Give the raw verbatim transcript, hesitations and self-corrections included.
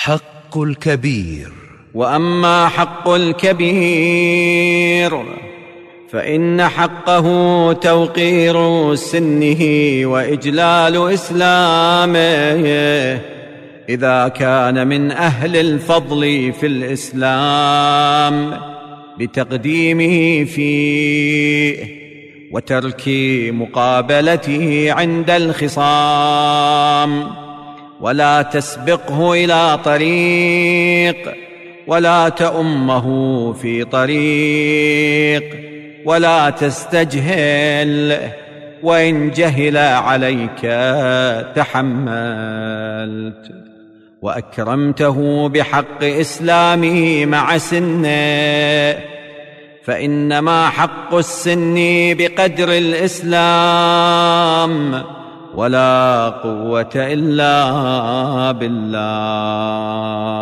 حق الكبير. وأما حق الكبير فإن حقه توقير سنه وإجلال إسلامه إذا كان من أهل الفضل في الإسلام بتقديمه فيه وترك مقابلته عند الخصام، ولا تسبقه إلى طريق ولا تؤمه في طريق ولا تستجهل، وإن جهل عليك تحملت، وأكرمته بحق إسلامه مع سنه، فإنما حق السن بقدر الإسلام، ولا قوة إلا بالله.